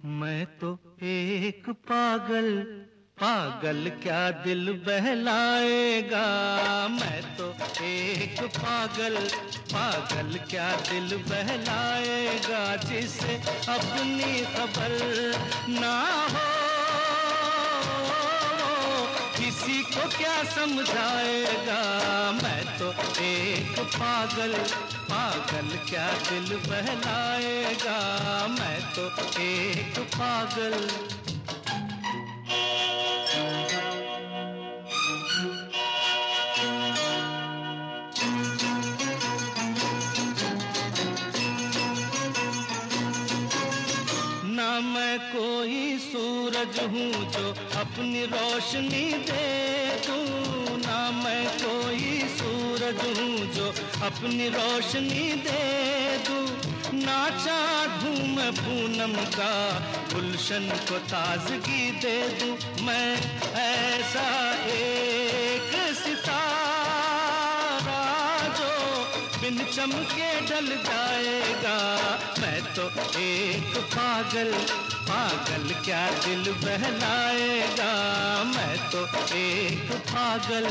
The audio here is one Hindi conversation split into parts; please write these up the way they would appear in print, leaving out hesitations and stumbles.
मैं तो एक पागल, पागल क्या दिल बहलाएगा। मैं तो एक पागल, पागल क्या दिल बहलाएगा। जिसे अपनी खबर ना हो किसी को क्या समझाएगा। मैं तो एक पागल, पागल क्या दिल बहलाएगा। मैं तो एक पागल। ना मैं कोई सूरज हूँ जो अपनी रोशनी दे दूँ। ना मैं कोई सूरज हूँ जो अपनी रोशनी दे दूँ। ना चाँद हूँ मैं पूनम का गुलशन को ताजगी दे दूँ। मैं ऐसा एक सितारा जो बिन चमके ढल जाएगा। मैं तो एक पागल, पागल क्या दिल बहलाएगा। मैं तो एक पागल।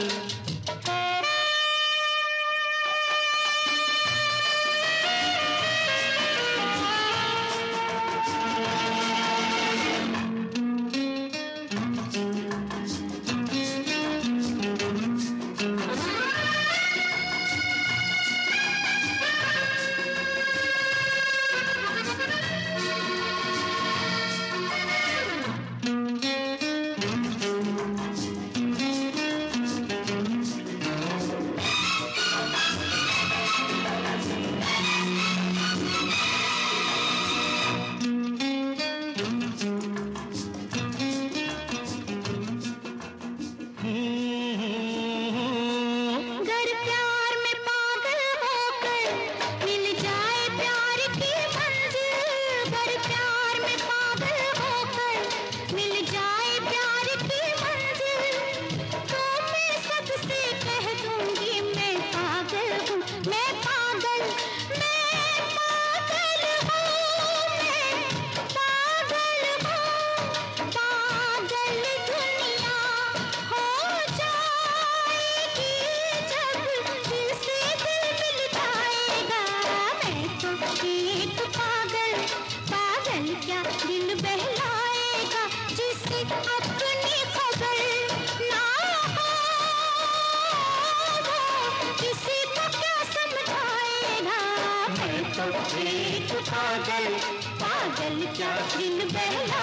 एक पागल, पागल क्या दिल बहला